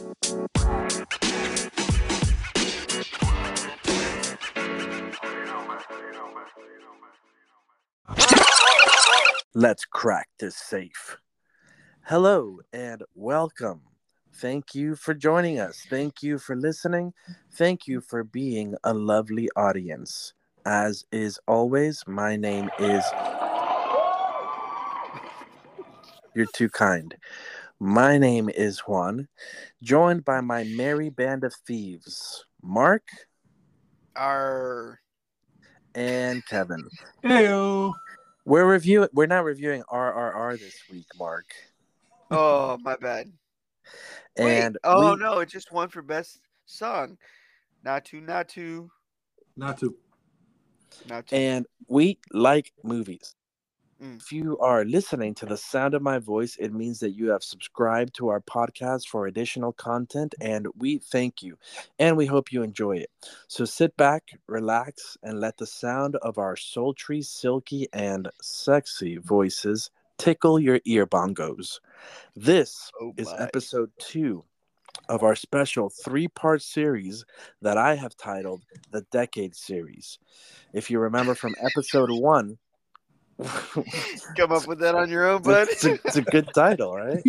Let's crack this safe. Hello and welcome. Thank you for joining us. Thank you for listening. Thank you for being a lovely audience. As is always, my name is. You're too kind. My name is Juan, joined by my merry band of thieves, Mark Our and Kevin. Heyo. We're not reviewing RRR this week, Mark. oh my bad. Wait. And Oh we no, it just won for best song. Not to. Not to. and we like movies. Mm. If you are listening to the sound of my voice, it means that you have subscribed to our podcast for additional content, and we thank you. And we hope you enjoy it. So sit back, relax, and let the sound of our sultry, silky, and sexy voices tickle your ear bongos. This Oh is my. episode 2 of our special 3-part series that I have titled the Decade Series. If you remember from episode 1, Come up with that on your own, bud. it's a good title, right?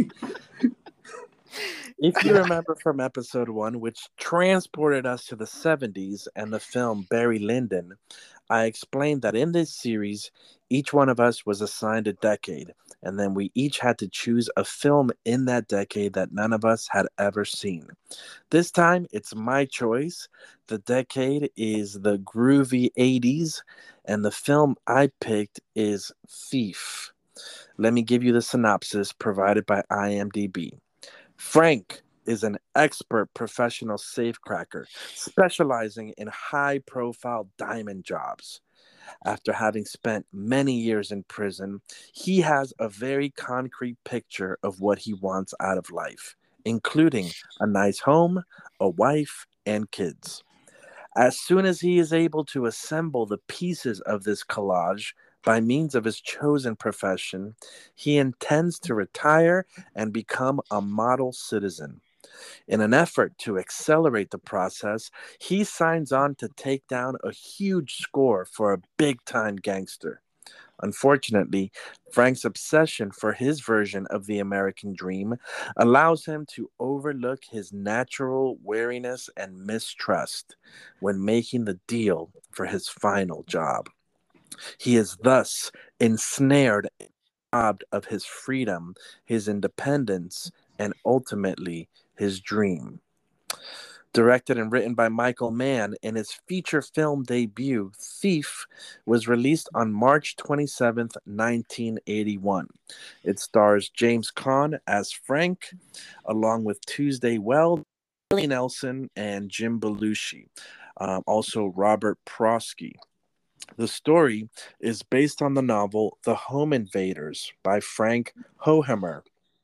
If you remember from episode 1, which transported us to the 70s and the film Barry Lyndon, I explained that in this series, each one of us was assigned a decade, and then we each had to choose a film in that decade that none of us had ever seen. This time, it's my choice. The decade is the groovy 80s, and the film I picked is Thief. Let me give you the synopsis provided by IMDb. Frank is an expert professional safecracker specializing in high profile diamond jobs. After having spent many years in prison, he has a very concrete picture of what he wants out of life, including a nice home, a wife, and kids. As soon as he is able to assemble the pieces of this collage by means of his chosen profession, he intends to retire and become a model citizen. In an effort to accelerate the process, he signs on to take down a huge score for a big time gangster. Unfortunately, Frank's obsession for his version of the American dream allows him to overlook his natural wariness and mistrust when making the deal for his final job. He is thus ensnared and robbed of his freedom, his independence, and ultimately his dream. Directed and written by Michael Mann in his feature film debut, Thief was released on March 27th, 1981. It stars James Caan as Frank, along with Tuesday Weld, Willie Nelson, and Jim Belushi. Also, Robert Prosky. The story is based on the novel The Home Invaders by Frank Hohemer.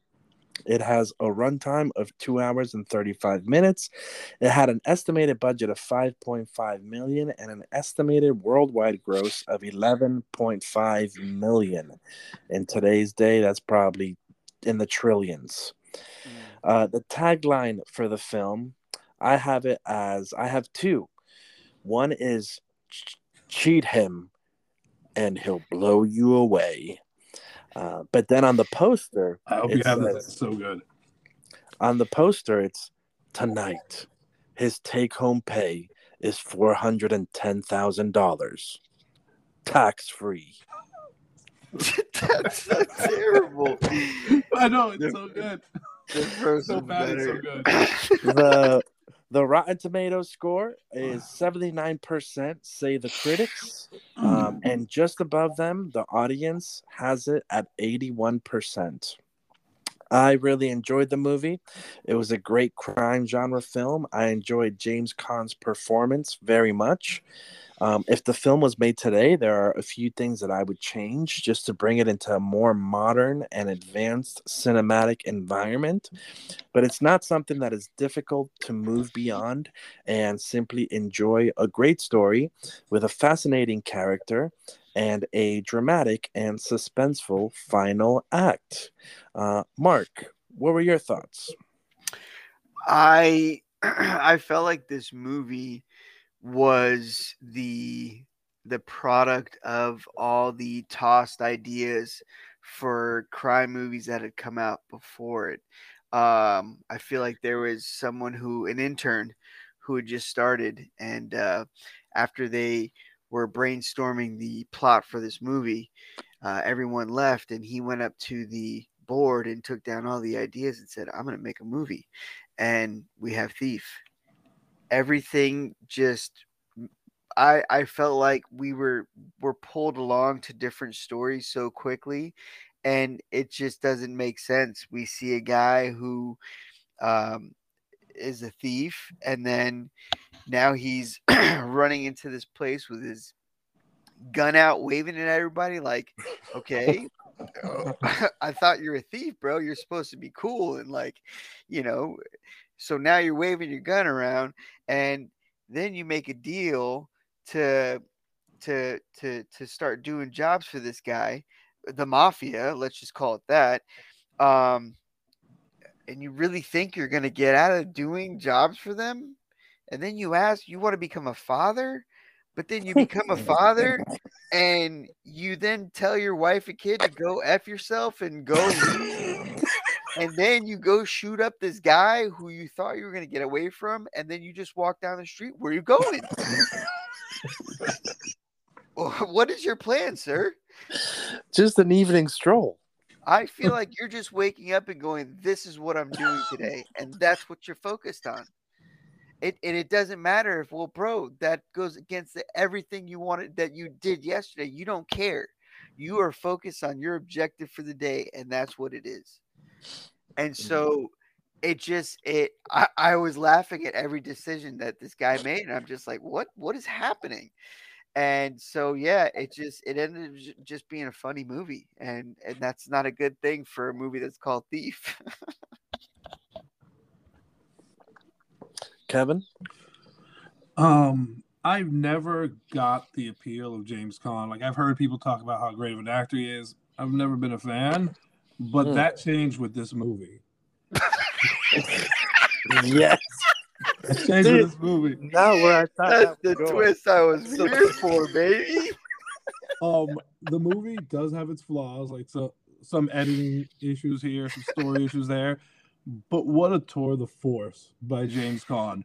It has a runtime of 2 hours and 35 minutes. It had an estimated budget of 5.5 million and an estimated worldwide gross of 11.5 million. In today's day, that's probably in the trillions. The tagline for the film, I have two. One is cheat him and he'll blow you away. But then on the poster, I hope you have that. That's so good. On the poster, it's tonight. His take-home pay is $410,000, tax-free. That's so terrible. I know it's so good. The first So one's bad, it's better. so good. The Rotten Tomatoes score is 79%, say the critics, and just above them, the audience has it at 81%. I really enjoyed the movie. It was a great crime genre film. I enjoyed James Caan's performance very much. If the film was made today, there are a few things that I would change just to bring it into a more modern and advanced cinematic environment. But it's not something that is difficult to move beyond and simply enjoy a great story with a fascinating character and a dramatic and suspenseful final act. Mark, what were your thoughts? I I felt like this movie was the product of all the tossed ideas for crime movies that had come out before it. I feel like there was an intern who had just started, and after they were brainstorming the plot for this movie, everyone left, and he went up to the board and took down all the ideas and said, "I'm going to make a movie," and we have Thief. Everything just I felt like were pulled along to different stories so quickly, and it just doesn't make sense. We see a guy who um, is a thief, and then now he's running into this place with his gun out, waving it at everybody. Like, okay, I thought you're a thief, bro. You're supposed to be cool and like, you know. So now you're waving your gun around, and then you make a deal to to start doing jobs for this guy, the mafia. Let's just call it that. Um, and you really think you're gonna get out of doing jobs for them, and then you ask, you want to become a father, but then you become a father, and you then tell your wife and kid to go f yourself and go leave. And then you go shoot up this guy who you thought you were going to get away from, and then you just walk down the street. Where are you going? What is your plan, sir? Just an evening stroll. I feel like you're just waking up and going, this is what I'm doing today. And that's what you're focused on. It doesn't matter if, well, bro, that goes against everything you wanted that you did yesterday. You don't care. You are focused on your objective for the day, and that's what it is. And so I was laughing at every decision that this guy made, and I'm just like, what is happening? And so yeah, it ended up just being a funny movie, and that's not a good thing for a movie that's called Thief. Kevin? I've never got the appeal of James Caan. Like, I've heard people talk about how great of an actor he is. I've never been a fan, but that changed with this movie. Yes. That changed with this movie. Now where I thought That's the twist I was here for, baby. The movie does have its flaws, like some editing issues here, some story issues there. But what a tour de force by James Caan.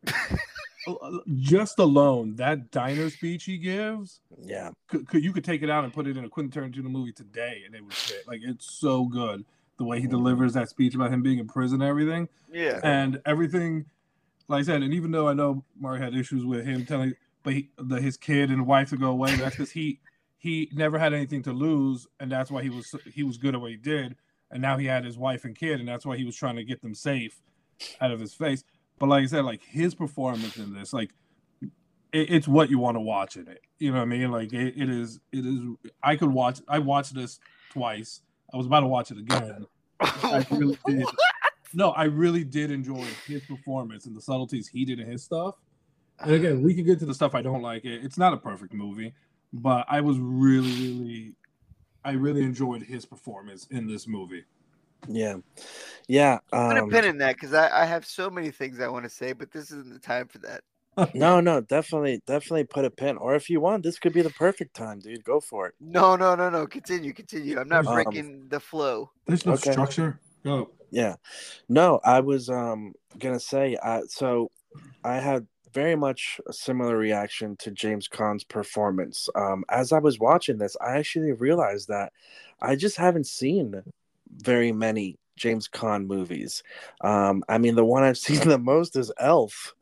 Just alone, that diner speech he gives, yeah, you could take it out and put it in a Quentin Tarantino movie today, and it would fit. Like, it's so good the way he delivers that speech about him being in prison and everything. Yeah, and everything, like I said. And even though I know Mario had issues with him telling, but his kid and wife to go away, that's because he never had anything to lose, and that's why he was good at what he did. And now he had his wife and kid, and that's why he was trying to get them safe out of his face. But like I said, like, his performance in this, like, it's what you want to watch in it. You know what I mean? Like, it is. I watched this twice. I was about to watch it again. I really did. No, I really did enjoy his performance and the subtleties he did in his stuff. And again, we can get to the stuff I don't like. It's not a perfect movie, but I really enjoyed his performance in this movie. Yeah. Put a pin in that, because I have so many things I want to say, but this isn't the time for that. No, definitely put a pin. Or if you want, this could be the perfect time, dude. Go for it. No. Continue. I'm not breaking the flow. There's no structure. Go. Yeah. No, I was gonna say, so I had very much a similar reaction to James Caan's performance. As I was watching this, I actually realized that I just haven't seen very many James Caan movies. I mean, the one I've seen the most is Elf,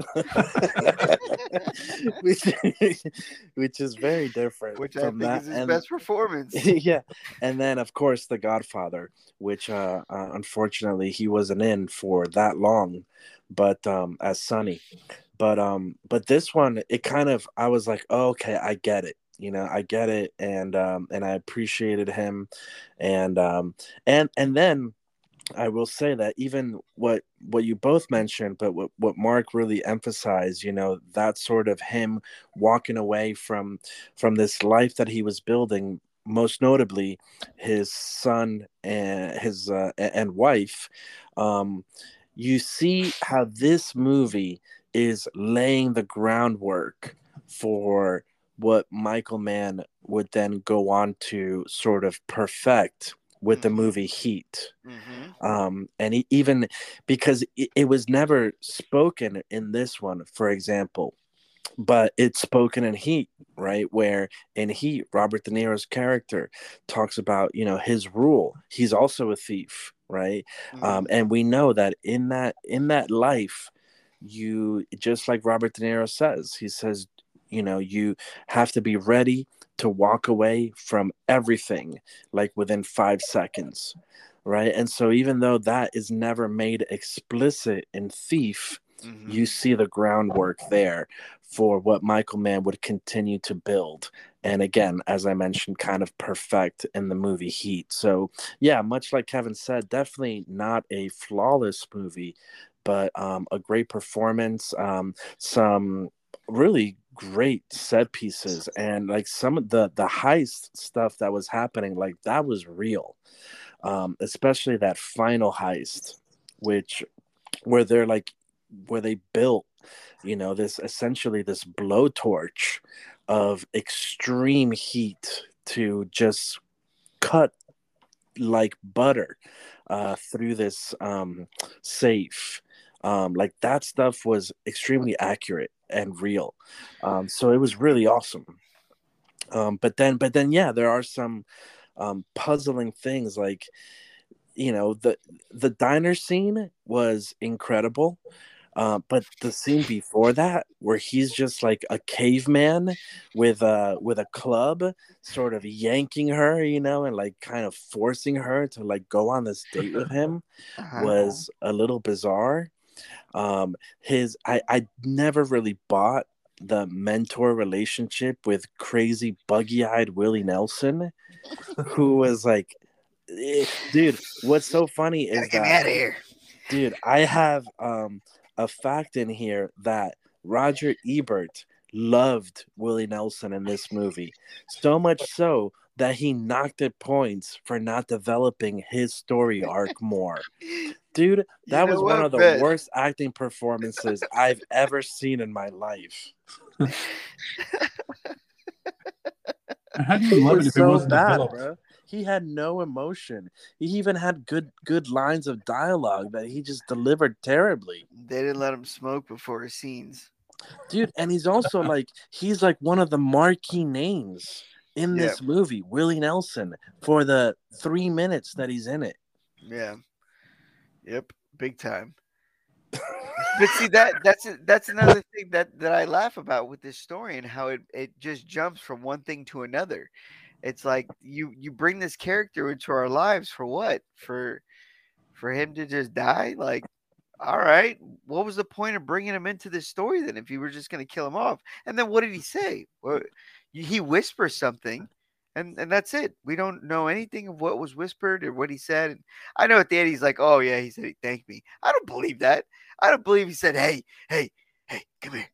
which is very different. Which I think is his best performance. Yeah, and then of course The Godfather, which unfortunately he wasn't in for that long, but as Sonny. But this one, it kind of, I was like, oh, okay, I get it. I get it, and I appreciated him, and then I will say that even what you both mentioned, but what Mark really emphasized, that sort of him walking away from this life that he was building, most notably his son and his and wife. you see how this movie is laying the groundwork for what Michael Mann would then go on to sort of perfect with the movie Heat. And even because it was never spoken in this one, for example, but it's spoken in Heat, right? Where in Heat, Robert De Niro's character talks about, his rule. He's also a thief, right? And we know that in that life, you, just like Robert De Niro says, he says, you have to be ready to walk away from everything like within 5 seconds, right? And so even though that is never made explicit in Thief, you see the groundwork there for what Michael Mann would continue to build. And again, as I mentioned, kind of perfect in the movie Heat. So yeah, much like Kevin said, definitely not a flawless movie, but a great performance, some really great set pieces, and like some of the heist stuff that was happening, like that was real. Especially that final heist, which where they're like where they built, this essentially this blowtorch of extreme heat to just cut like butter through this safe. Like that stuff was extremely accurate and real. So it was really awesome. But then, yeah, there are some puzzling things, like the diner scene was incredible. But the scene before that, where he's just like a caveman with a club, sort of yanking her, and like kind of forcing her to like go on this date with him, was a little bizarre. I never really bought the mentor relationship with crazy buggy-eyed Willie Nelson, who was like, dude, what's so funny is get me out of here. Dude, I have a fact in here that Roger Ebert loved Willie Nelson in this movie. So much so that he knocked at points for not developing his story arc more. Dude, that was one of the worst acting performances I've ever seen in my life. How do you love it if it wasn't developed? Bro. He had no emotion. He even had good lines of dialogue that he just delivered terribly. They didn't let him smoke before his scenes. Dude, and he's also he's like one of the marquee names in this movie, Willie Nelson, for the 3 minutes that he's in it. Yeah. Yep, big time. But see, that's another thing that I laugh about with this story, and how it just jumps from one thing to another. It's like you bring this character into our lives for what? For him to just die? Like, all right, what was the point of bringing him into this story then, if you were just going to kill him off? And then what did he say? Well, he whispers something, and that's it. We don't know anything of what was whispered or what he said. And I know at the end he's like, oh yeah, he said he thanked me. I don't believe that. I don't believe he said, hey, come here.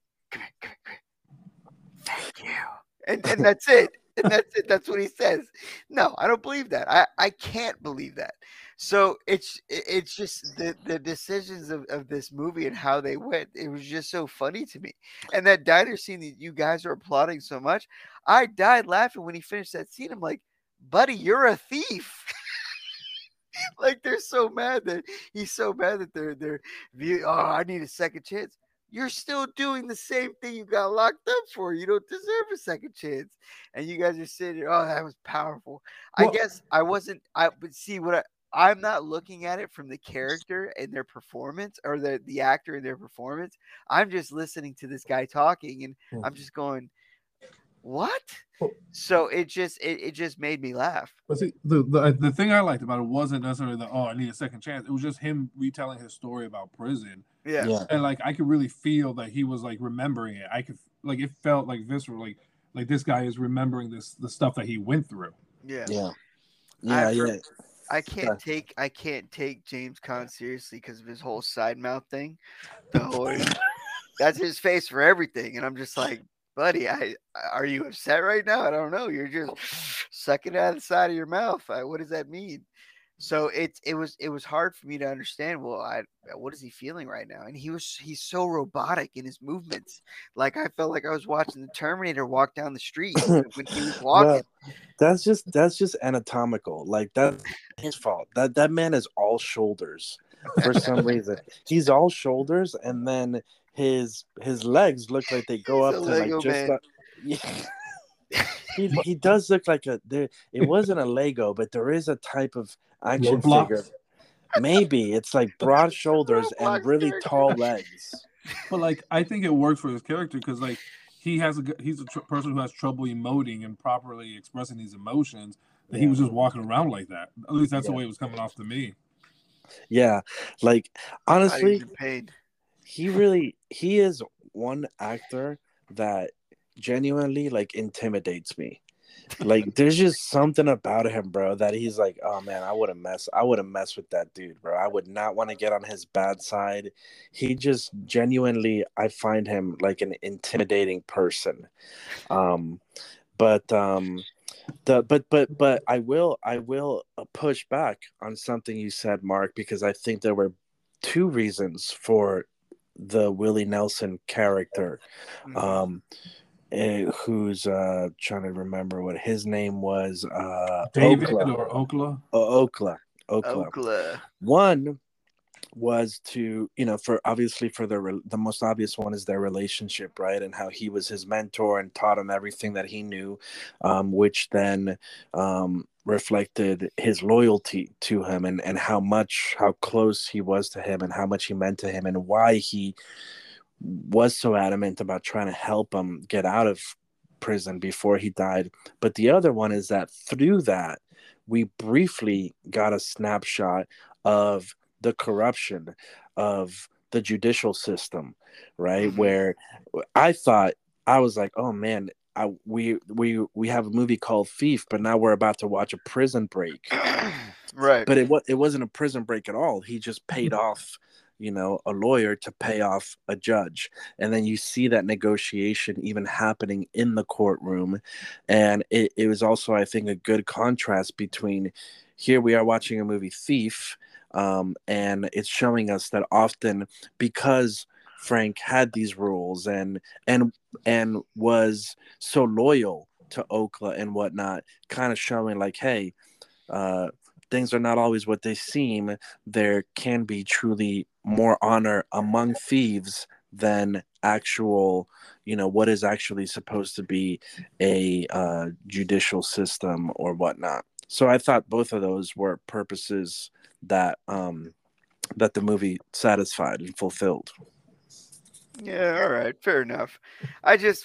Thank you. And that's it. And that's it. That's what he says. No, I don't believe that. I can't believe that. So it's just the decisions of this movie and how they went. It was just so funny to me. And that diner scene that you guys are applauding so much, I died laughing when he finished that scene. I'm like, buddy, you're a thief. Like they're so mad that he's so mad that they're oh, I need a second chance. You're still doing the same thing you got locked up for. You don't deserve a second chance. And you guys are sitting there, oh, that was powerful. Well, I guess I wasn't. But see what I'm not looking at it from the character and their performance, or the actor and their performance. I'm just listening to this guy talking, and I'm just going, what? So it just made me laugh. But see, the thing I liked about it wasn't necessarily I need a second chance. It was just him retelling his story about prison. Yeah. And like I could really feel that he was like remembering it. I could it felt like visceral, like this guy is remembering the stuff that he went through. Yeah. I can't take James Caan seriously because of his whole side mouth thing. That's his face for everything, and I'm just like, buddy, are you upset right now? I don't know. You're just sucking out of the side of your mouth. What does that mean? So it was hard for me to understand. Well, what is he feeling right now? And he's so robotic in his movements. Like I felt like I was watching the Terminator walk down the street when he was walking. Well, that's just anatomical. Like that's his fault. That man is all shoulders for some reason. He's all shoulders, and then his legs look like they go He's up a to like Lego just. man. Yeah. He does look like a there. It wasn't a Lego, but there is a type of action figure. Roblox. Maybe it's like broad shoulders and Roblox really character. tall legs. But like, I think it works for his character because like he's a person who has trouble emoting and properly expressing these emotions. That he was just walking around like that. At least that's the way it was coming off to me. Yeah, like I thought he was honestly, in pain. he is one actor that genuinely like intimidates me. Like there's just something about him, bro, that he's like, oh man, I wouldn't mess with that dude, bro. I would not want to get on his bad side. He just genuinely, I find him like an intimidating person. Um, but but I will push back on something you said, Mark, because I think there were two reasons for the Willie Nelson character. Mhm. Who's trying to remember what his name was. David Okla. or Okla. Okla. Okla. One was to, for obviously for the most obvious one is their relationship, right, and how he was his mentor and taught him everything that he knew, which then reflected his loyalty to him, and how close he was to him and how much he meant to him and why he was so adamant about trying to help him get out of prison before he died. But the other one is that through that, we briefly got a snapshot of the corruption of the judicial system, right? Mhm. Where I was like, oh man, we have a movie called Thief, but now we're about to watch a Prison Break. Right. But it wasn't a prison break at all. He just paid off, a lawyer to pay off a judge, and then you see that negotiation even happening in the courtroom, and it was also, I think, a good contrast between here we are watching a movie Thief, and it's showing us that often because Frank had these rules and was so loyal to Okla and whatnot, kind of showing like, hey, uh, things are not always what they seem. There can be truly more honor among thieves than actual, what is actually supposed to be a judicial system or whatnot. So I thought both of those were purposes that the movie satisfied and fulfilled. Yeah, all right, fair enough. I just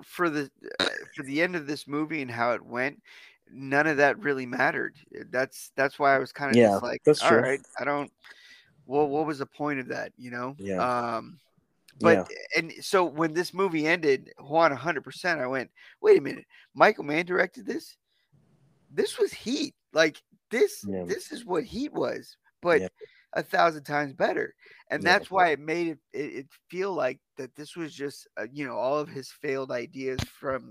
for the end of this movie and how it went, none of that really mattered. That's why I was kind of Yeah, just like, that's all true. right, I don't. Well, what was the point of that? Yeah, But yeah, and so when this movie ended, Juan 100%, I went, wait a minute, Michael Mann directed this. This was Heat. Like yeah, this is what Heat was, but yeah, 1,000 times better. And yeah, that's why it made it feel like that this was just all of his failed ideas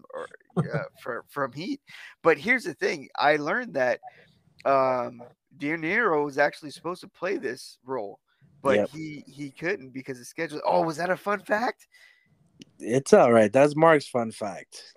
from Heat. But here's the thing: I learned that De Niro was actually supposed to play this role, but yeah. he couldn't because of schedule. Oh, was that a fun fact? It's all right. That's Mark's fun fact.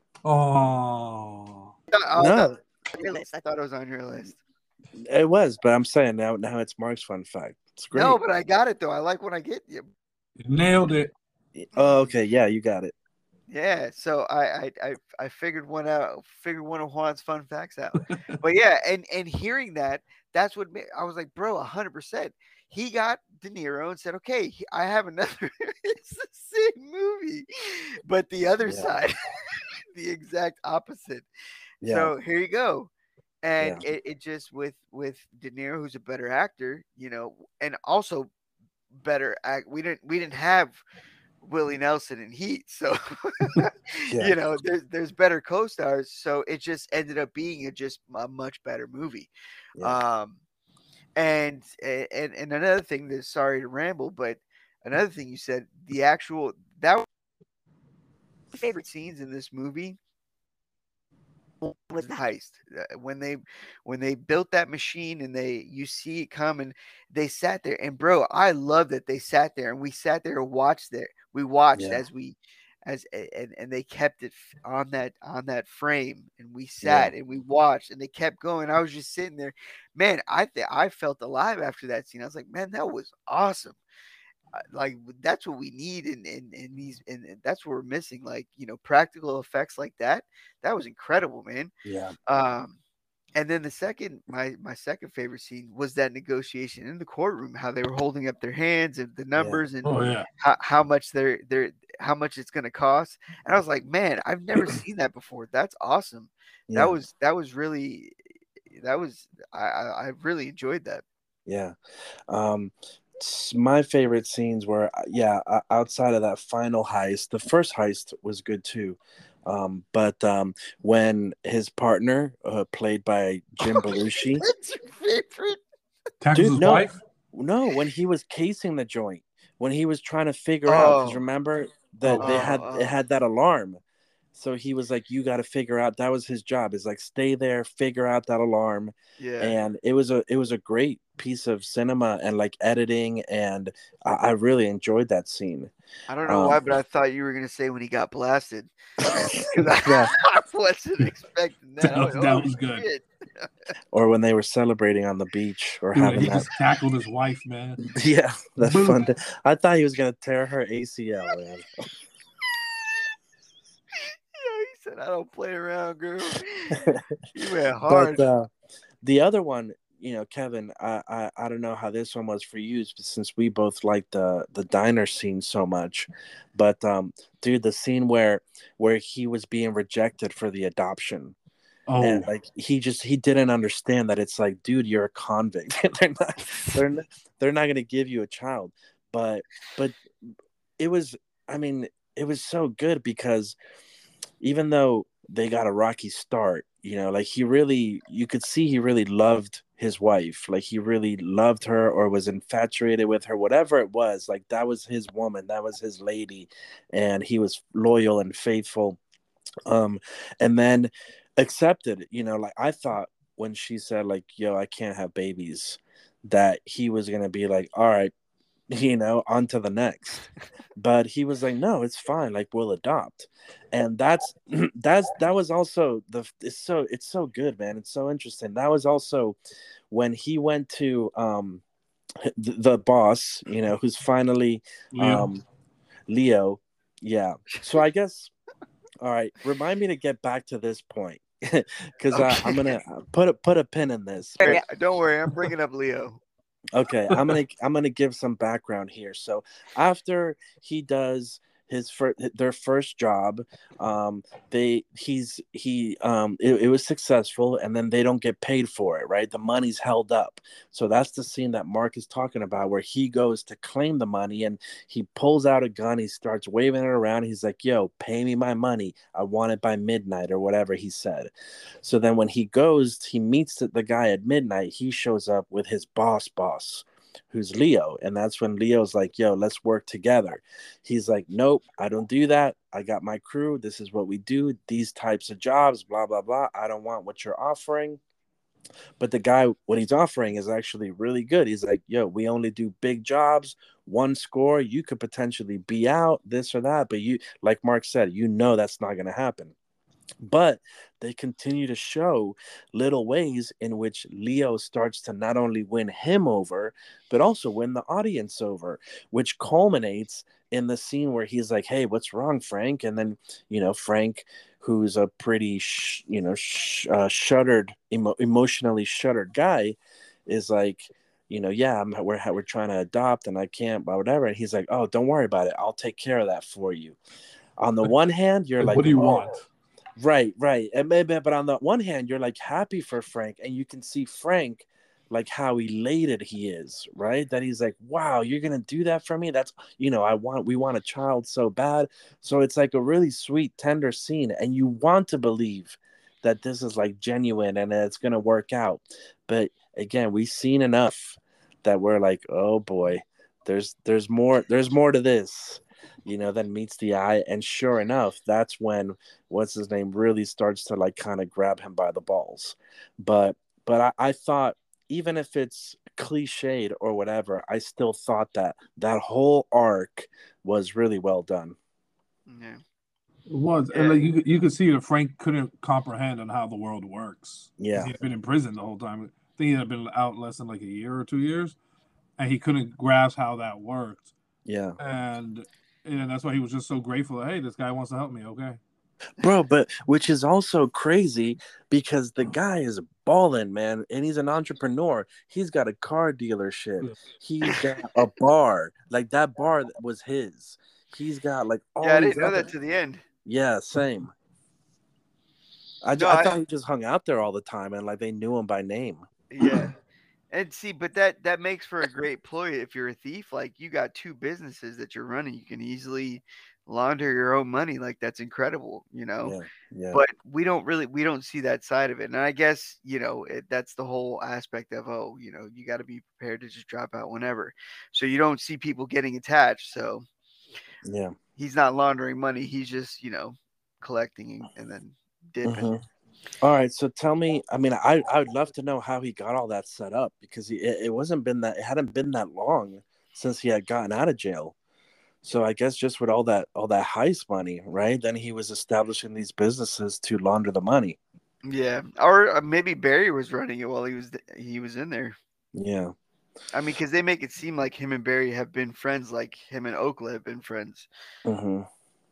Oh, No, Your list. I thought it was on your list. it was, but I'm saying now it's Mark's fun fact. It's No, great. but I got it though. I like when I get you. nailed it. Oh, okay, yeah, you got it. Yeah, so I figured one out, figured one of Juan's fun facts out. But yeah, and hearing that, that's what I was like, bro, 100%. He got De Niro and said, okay, I have another. It's the same movie, but the other Yeah, side, the exact opposite. yeah, So here you go. And yeah, it just with De Niro, who's a better actor, and also better act. We didn't have Willie Nelson in Heat, so yeah, there's better co-stars, so it just ended up being just a much better movie. yeah. Um, and another thing that, sorry to ramble, but another thing you said, the actual that was my favorite scenes in this movie was the heist. When they built that machine and you see it come, and they sat there, and bro, I love that they sat there and we sat there and watched there. We watched Yeah. as and they kept it on that frame, and we Yeah. sat and we watched, and they kept going. I was just sitting there, man. I felt alive after that scene. I was like, man, that was awesome. Like that's what we need in these, and that's what we're missing. Like, practical effects like that. That was incredible, man. Yeah. And then my second favorite scene was that negotiation in the courtroom, how they were holding up their hands and the numbers and Oh yeah. how much how much it's going to cost. And I was like, man, I've never seen that before. That's awesome. Yeah. That was really, I really enjoyed that. Yeah. My favorite scenes were, outside of that final heist. The first heist was good too. But when his partner, played by Jim Belushi, That's your favorite. Tackles his wife. No, when he was casing the joint, when he was trying to figure out, because remember that it had that alarm. So he was like, you got to figure out, that was his job, is like, stay there, figure out that alarm. Yeah. And it was a great piece of cinema and like editing. And I really enjoyed that scene. I don't know why, but I thought you were going to say when he got blasted. Yeah. I wasn't expecting that. That was good. Or when they were celebrating on the beach, or Dude, having he that. just tackled his wife, man. Yeah, that's Boom. fun. I thought he was going to tear her ACL, man. He said, I don't play around, girl. You went hard. But the other one, Kevin, I don't know how this one was for you, since we both liked the diner scene so much. But dude, the scene where he was being rejected for the adoption. Oh, and like he didn't understand that it's like, dude, you're a convict. they're not gonna give you a child. But it was, it was so good, because even though they got a rocky start, like you could see he really loved his wife. Like he really loved her, or was infatuated with her, whatever it was. Like that was his woman, that was his lady, and he was loyal and faithful. And then accepted, like I thought when she said like, yo, I can't have babies, that he was gonna be like, all right, on to the next. But he was like, no, it's fine, like we'll adopt. And that was also it's so good, man. It's so interesting. That was also when he went to the boss, who's finally Leo. Yeah. So I guess, all right, remind me to get back to this point, because I'm gonna put a pin in this. Hey, don't worry, I'm bringing up Leo. Okay, I'm gonna give some background here. So after he does their first job, it was successful, and then they don't get paid for it, right? The money's held up. So that's the scene that Mark is talking about, where he goes to claim the money, and he pulls out a gun, he starts waving it around, he's like, yo, pay me my money, I want it by midnight, or whatever he said. So then when he meets the guy at midnight, he shows up with his boss, who's Leo. And that's when Leo's like, yo, let's work together. He's like, nope, I don't do that. I got my crew. This is what we do. These types of jobs, blah, blah, blah. I don't want what you're offering. But the guy, what he's offering is actually really good. He's like, yo, we only do big jobs, one score. You could potentially be out, this or that. But like Mark said, that's not going to happen. But they continue to show little ways in which Leo starts to not only win him over, but also win the audience over, which culminates in the scene where he's like, hey, what's wrong, Frank? And then, Frank, who's a pretty, shuttered, emotionally shuttered guy, is like, yeah, we're trying to adopt, and I can't, but whatever. And he's like, oh, don't worry about it. I'll take care of that for you. On the one hand, you're like, what do you want? Right. And maybe, but on the one hand, you're like happy for Frank, and you can see Frank, like how elated he is, right? That he's like, wow, you're gonna do that for me? That's, we want a child so bad. So it's like a really sweet, tender scene, and you want to believe that this is like genuine and it's gonna work out. But again, we've seen enough that we're like, oh boy, there's more to this. then meets the eye, and sure enough, that's when what's his name really starts to like kind of grab him by the balls. But I thought, even if it's cliched or whatever, I still thought that that whole arc was really well done. Yeah. It was, and Yeah. like you could see that Frank couldn't comprehend on how the world works because Yeah. he had been in prison the whole time. I think he had been out less than like a year or 2 years, and he couldn't grasp how that worked. Yeah. And that's why he was just so grateful that, hey, this guy wants to help me. Okay. Bro, but which is also crazy because the guy is balling, man, and he's an entrepreneur. He's got a car dealership. He's got a bar. Like that bar was his. He's got like Yeah, all I these didn't know other. that to the end. Yeah, same. No, I thought he just hung out there all the time and like they knew him by name. yeah. And see, but that makes for a great ploy if you're a thief. Like you got two businesses that you're running, you can easily launder your own money. Like that's incredible, Yeah, yeah. But we don't see that side of it. And I guess that's the whole aspect of you got to be prepared to just drop out whenever. So you don't see people getting attached. So Yeah. he's not laundering money. He's just collecting and then dipping. Mm-hmm. All right, so tell me. I mean, I would love to know how he got all that set up because it hadn't been that long since he had gotten out of jail. So I guess just with all that heist money, right? Then he was establishing these businesses to launder the money. Yeah, or maybe Barry was running it while he was in there. Yeah. I mean, because they make it seem like him and Barry have been friends, like him and Oakland have been friends. Mm-hmm.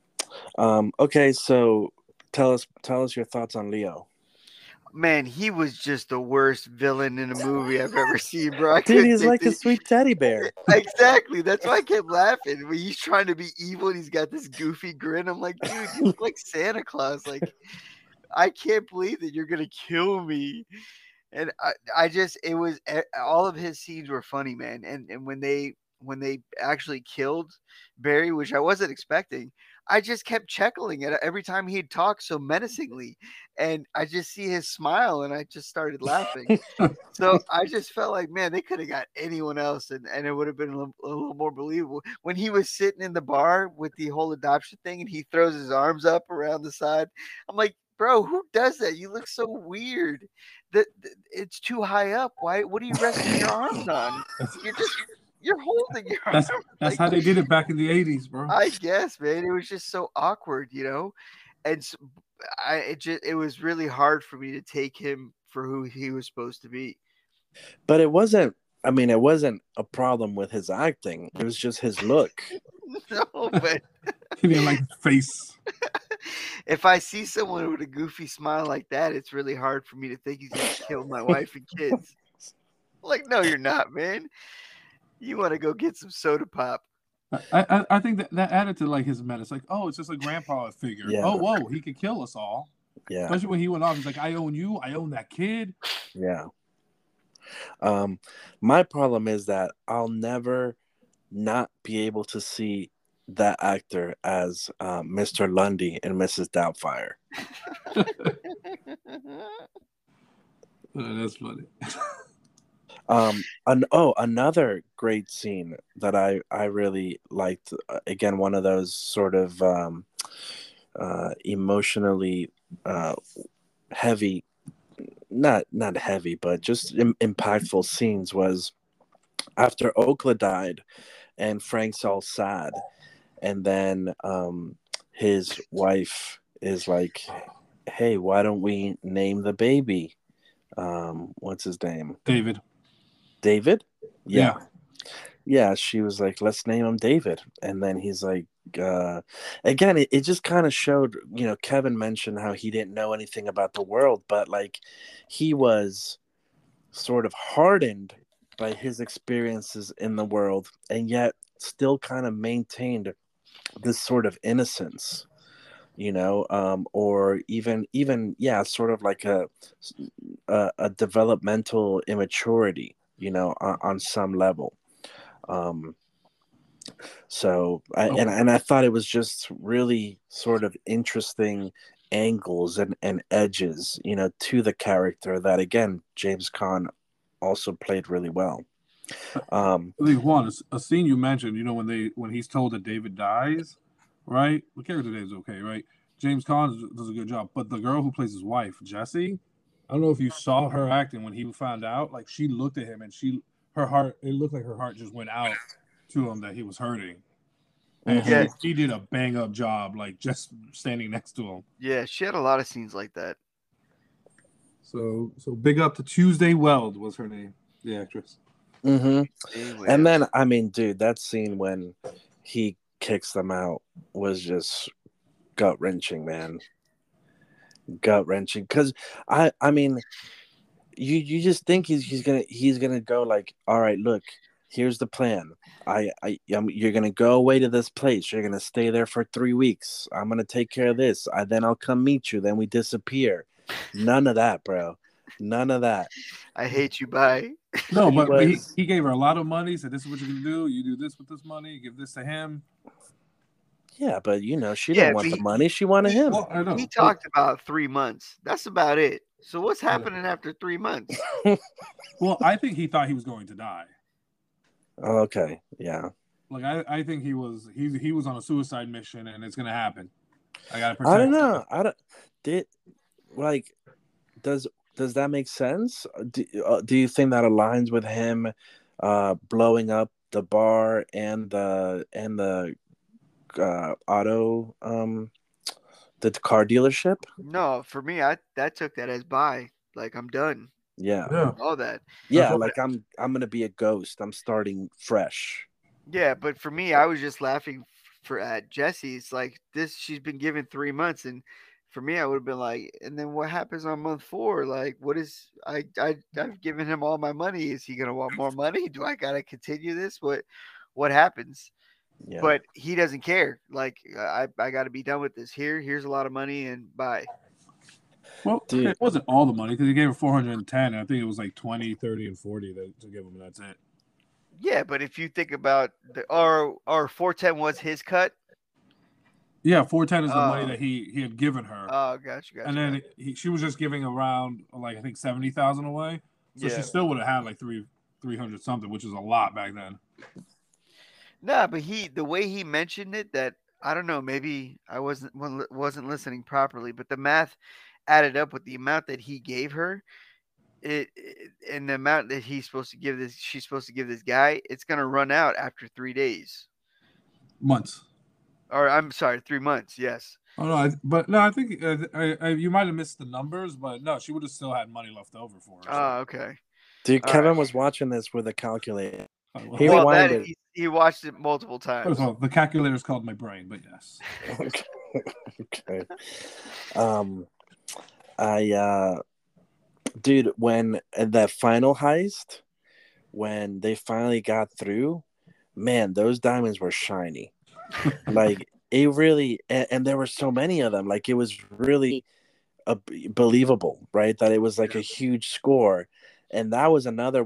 Okay, so tell us your thoughts on Leo. Man, he was just the worst villain in a movie I've ever seen, bro. I Dude, couldn't he's take like a sweet teddy bear. Exactly. That's why I kept laughing. When he's trying to be evil and he's got this goofy grin. I'm like, dude, you look like Santa Claus. Like, I can't believe that you're gonna kill me. And it was all of his scenes were funny, man. And when they actually killed Barry, which I wasn't expecting, I just kept chuckling at every time he'd talk so menacingly, and I just see his smile, and I just started laughing. So I just felt like, man, they could have got anyone else, and it would have been a little more believable. When he was sitting in the bar with the whole adoption thing, and he throws his arms up around the side, I'm like, bro, who does that? You look so weird. It's too high up. Why? What are you resting your arms on? You're holding your arms. That's how they did it back in the 80s, bro. I guess, man. It was just so awkward, and it was really hard for me to take him for who he was supposed to be. But it wasn't. I mean, it wasn't a problem with his acting. It was just his look. No, but He didn't like his face. if I see someone with a goofy smile like that, it's really hard for me to think he's gonna kill my wife and kids. Like, no, you're not, man. You want to go get some soda pop. I think that added to like his menace. Like, oh, it's just a grandpa figure. Yeah. Oh, whoa, he could kill us all. Yeah. Especially when he went off, he's like, I own you, I own that kid. Yeah. My problem is that I'll never not be able to see that actor as Mr. Lundy and Mrs. Doubtfire. That's funny. Another great scene that I really liked. Again, one of those sort of emotionally heavy, not heavy, but just impactful scenes was after Okla died, and Frank's all sad, and then his wife is like, "Hey, why don't we name the baby? What's his name? David. David? Yeah. Yeah, she was like, let's name him David. And then he's like, again, it just kind of showed, Kevin mentioned how he didn't know anything about the world, but like he was sort of hardened by his experiences in the world and yet still kind of maintained this sort of innocence, or even, yeah, sort of like a developmental immaturity, on some level. And I thought it was just really sort of interesting angles and edges, to the character that, again, James Caan also played really well. I think Juan, a scene you mentioned, when he's told that David dies, right? The character Dave's okay, right? James Caan does a good job, but the girl who plays his wife, Jessie, I don't know if you saw her acting when he found out. Like she looked at him and her heart, it looked like her heart just went out to him that he was hurting, and Yeah. she did a bang up job, like just standing next to him. Yeah, she had a lot of scenes like that. So big up to Tuesday Weld was her name, the actress. And then, I mean, dude, that scene when he kicks them out was just gut wrenching, man. Gut wrenching, because I mean, you just think he's gonna go like, all right, look, here's the plan. You're gonna go away to this place. You're gonna stay there for 3 weeks. I'm gonna take care of this. Then I'll come meet you. Then we disappear. None of that, bro. None of that. I hate you, bye. No, but he gave her a lot of money. Said, "This is what you're gonna do. You do this with this money. Give this to him." Yeah, but she didn't want the money. She wanted him. Well, I know. He talked about 3 months. That's about it. So what's happening after 3 months? Well, I think he thought he was going to die. Okay, yeah. Like I think he was on a suicide mission, and it's gonna happen. I gotta protect. I don't know. Does that make sense? Do you think that aligns with him blowing up the bar and the auto the car dealership? No, for me, I took that as bye. Like I'm done. Yeah. All that. Yeah, like I'm gonna be a ghost. I'm starting fresh. Yeah, but for me, I was just laughing at Jessie. It's like this. She's been given 3 months, and for me, I would have been like, and then what happens on month 4? Like, what is I've given him all my money. Is he gonna want more money? Do I gotta continue this? What happens? Yeah. But he doesn't care. Like I got to be done with this. Here's a lot of money and bye. Well, it wasn't all the money because he gave her 410. And I think it was like 20, 30, and 40 to give him. And that's it. Yeah, but if you think about our 410 was his cut. Yeah, 410 is the money that he had given her. Oh, gotcha. And then she was just giving around like I think 70,000 away. So she still would have had like 300 something, which is a lot back then. Nah, but the way he mentioned it, that I don't know, maybe I wasn't listening properly, but the math added up with the amount that he gave her, and the amount that she's supposed to give this guy, it's gonna run out after 3 days. Months. Or I'm sorry, 3 months. Yes. Oh no, I think you might have missed the numbers, but no, she would have still had money left over for her. Oh, okay. Dude, Kevin was watching this with a calculator. He watched it multiple times. First of all, the calculator is called my brain, but yes. Okay. Dude, when that final heist, when they finally got through, man, those diamonds were shiny. Like it really, and there were so many of them. Like it was really believable, right? That it was like a huge score, and that was another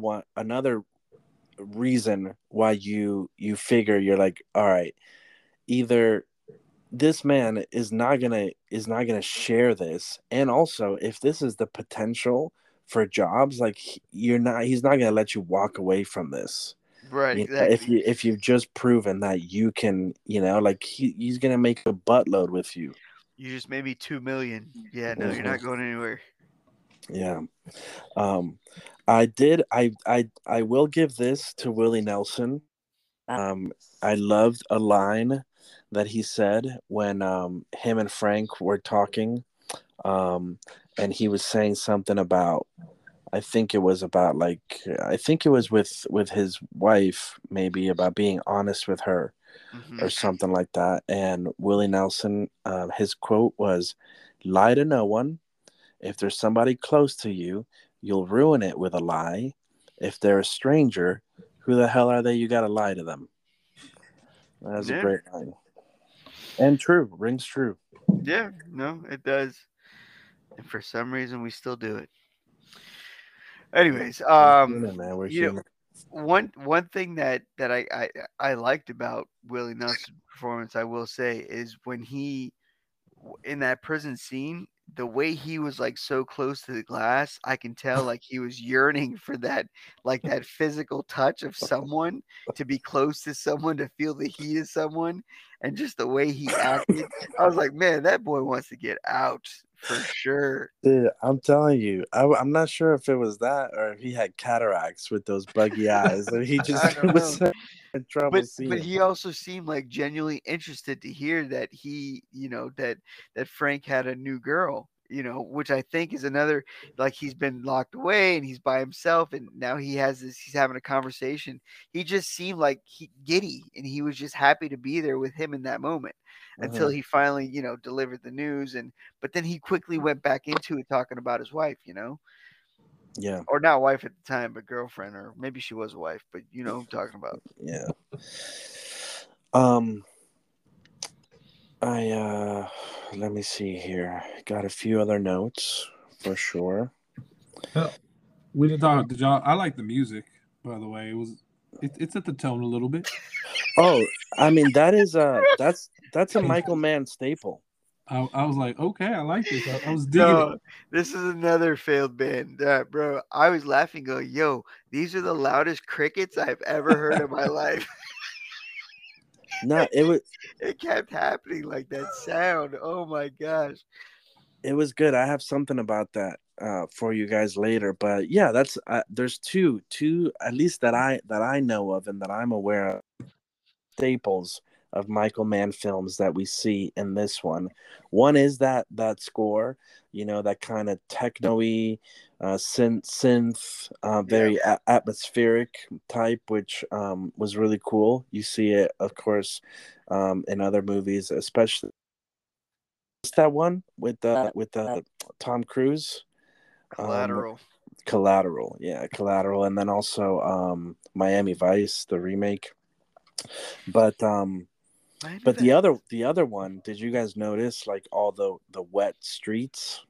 reason why you figure you're like, all right, either this man is not gonna share this, and also if this is the potential for jobs, like he's not gonna let you walk away from this, right? Exactly. If you've just proven that you can, like he's gonna make a buttload with you. You just made me $2 million. Yeah, no, you're not going anywhere. Yeah. I will give this to Willie Nelson. I loved a line that he said when him and Frank were talking, and he was saying something about, I think it was with his wife, maybe, about being honest with her, or something like that. And Willie Nelson, his quote was, "Lie to no one. If there's somebody close to you, you'll ruin it with a lie. If they're a stranger, who the hell are they? You got to lie to them." That's a great line. And true. Rings true. Yeah, no, it does. And for some reason, we still do it. Anyways, we're human. One thing that I liked about Willie Nelson's performance, I will say, is when he, in that prison scene, the way he was like so close to the glass, I can tell like he was yearning for that, like that physical touch of someone, to be close to someone, to feel the heat of someone, and just the way he acted. I was like, man, that boy wants to get out for sure. Dude, I'm telling you, I'm not sure if it was that or if he had cataracts with those buggy eyes, and he I just don't was know. in trouble But seeing. he also seemed like genuinely interested to hear that he, that Frank had a new girl, which I think is another, like, he's been locked away and he's by himself, and now he's having a conversation. He just seemed like giddy, and he was just happy to be there with him in that moment until Mhm. he finally, delivered the news. But then he quickly went back into it talking about his wife. Yeah, Or not wife at the time, but girlfriend, or maybe she was a wife, but you know who I'm talking about. yeah. Um, I let me see here. Got a few other notes for sure. We didn't talk. Did y'all? I like the music, by the way. It's at the tone a little bit. Oh, I mean that's a Michael Mann staple. I was like, okay, I like this. I was digging it. No, this is another failed band. Bro, I was laughing, going, yo, these are the loudest crickets I've ever heard in my life. No, it was It kept happening, like that sound. Oh my gosh. it was good. I have something about that for you guys later, but yeah, that's there's two at least that I know of and that I'm aware of, staples of Michael Mann films that we see in this one. One is that score, that kind of techno-y, synth, Yeah. very atmospheric type, which was really cool. You see it, of course, in other movies, especially that one with Tom Cruise, um, Collateral. Collateral, yeah, Collateral, and then also Miami Vice, the remake. But Miami But the Vice. other the other one, did you guys notice like all the wet streets,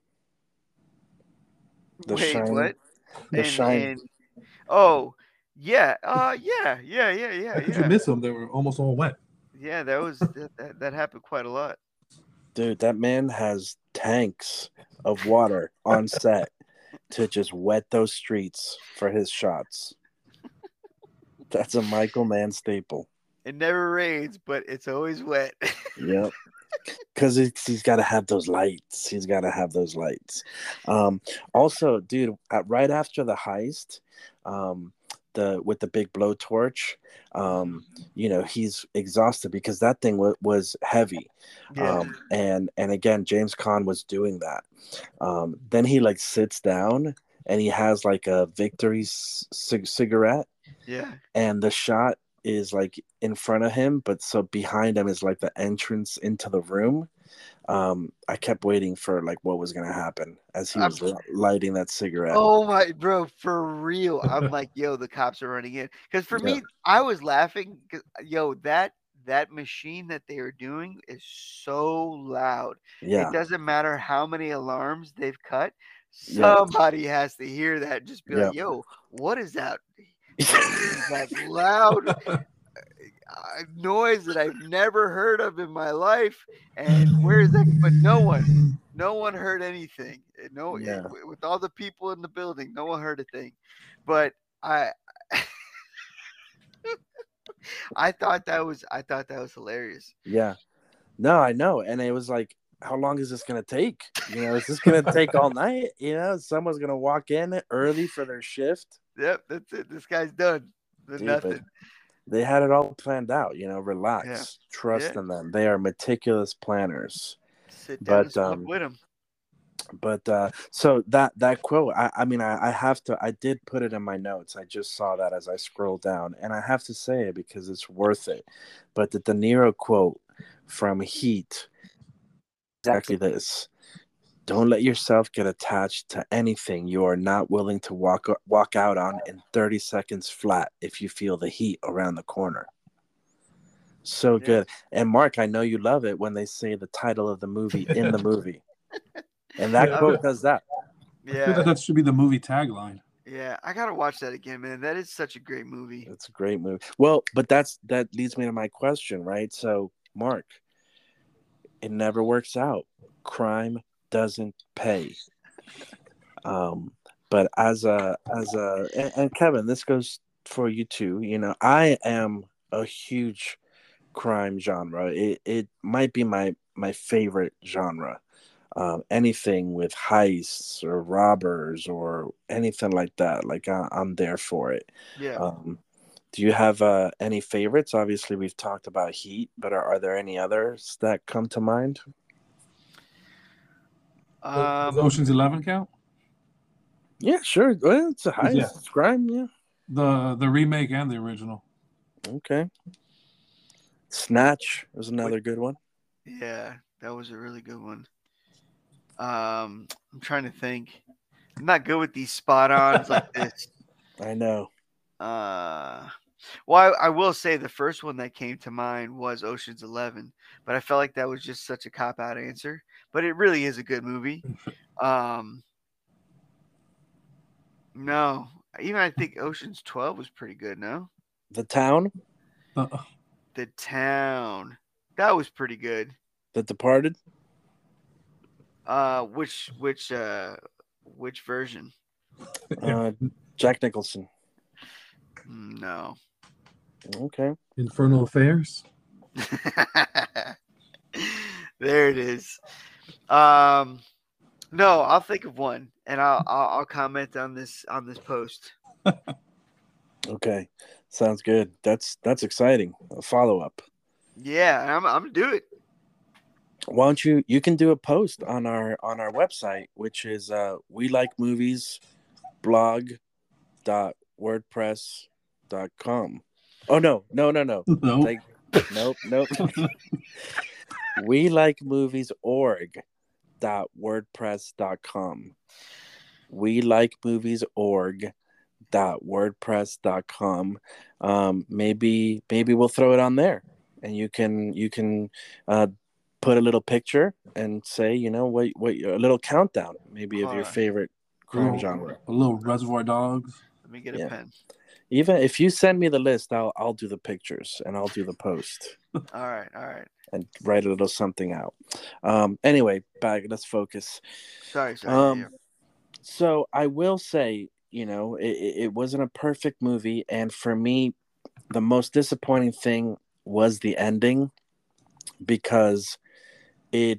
the Wait, shine, what? the And shine? and oh yeah, yeah, How could you yeah. miss them? They were almost all wet. Yeah, that happened quite a lot. Dude, that man has tanks of water on set to just wet those streets for his shots. That's a Michael Mann staple. It never rains, but it's always wet. Yep. Because he's got to have those lights. He's got to have those lights. Also, dude, right after the heist, um, the with the big blowtorch, he's exhausted because that thing was heavy, Yeah. and again, James Caan was doing that. Then he like sits down and he has like a victory cigarette, Yeah. and the shot is like in front of him, but so behind him is like the entrance into the room. I kept waiting for like what was gonna happen as he I'm was lighting that cigarette. Oh my bro, for real. I'm like, yo, the cops are running in. Because for Yeah, me, I was laughing. 'Cause, yo, that machine that they are doing is so loud. It yeah, doesn't matter how many alarms they've cut. yep, Somebody has to hear that and just be like, yep. yo, what is that? That loud noise that I've never heard of in my life. And where is that? But no one heard anything. No, Yeah, with all the people in the building, no one heard a thing. But I, I thought that was hilarious. yeah. No, I know, and it was like, how long is this gonna take? Is this gonna take all night? Someone's gonna walk in early for their shift, Yep, that's it. This guy's done. dude. But Nothing. they had it all planned out. Yeah, Relax, trust yeah. in them. They are meticulous planners. Sit down and But smoke with him. so that quote, I mean, I have to, I did put it in my notes. I just saw that as I scrolled down, and I have to say it because it's worth it. But the De Niro quote from Heat, exactly this: don't let yourself get attached to anything you are not willing to walk out on in 30 seconds flat if you feel the heat around the corner. So Yeah, good. And Mark, I know you love it when they say the title of the movie in the movie. And that um, quote does that. I feel yeah, that should be the movie tagline. yeah. I gotta watch that again, man. That is such a great movie. It's a great movie. Well, but that leads me to my question, right? So, Mark, it never works out. Crime doesn't pay. But and Kevin, this goes for you too. You know, I am a huge crime genre. It might be my favorite genre. Anything with heists or robbers or anything like that, like I'm there for it. Yeah. Do you have any favorites? Obviously, we've talked about Heat, but are there any others that come to mind? Does Ocean's 11 count? Yeah, sure. Well, it's a heist. Yeah. It's crime. Yeah. The remake and the original. Okay. Snatch was another good one. Yeah, that was a really good one. I'm trying to think. I'm not good with these spot-ons like this. I know. Well, I will say the first one that came to mind was Ocean's 11, but I felt like that was just such a cop-out answer. But it really is a good movie. No, even I think Ocean's 12 was pretty good. No, The Town, The Town, that was pretty good. The Departed. Which version? Jack Nicholson. No. Okay. Infernal Affairs. There it is. No, I'll think of one and I'll comment on this post. Okay. Sounds good. That's exciting. A follow up. Yeah, I'm gonna do it. Why don't you can do a post on our website, which is welikemoviesblog.wordpress.com. Oh no. No. Like, nope. welikemoviesorg.wordpress.com. welikemoviesorg.wordpress.com. Maybe we'll throw it on there, and you can put a little picture and say, you know, what a little countdown maybe of your favorite crime genre. A little Reservoir Dogs. Let me get a pen. Even if you send me the list, I'll do the pictures and I'll do the post. All right. And write a little something out. Anyway, let's focus. Sorry. So I will say, you know, it wasn't a perfect movie, and for me, the most disappointing thing was the ending, because it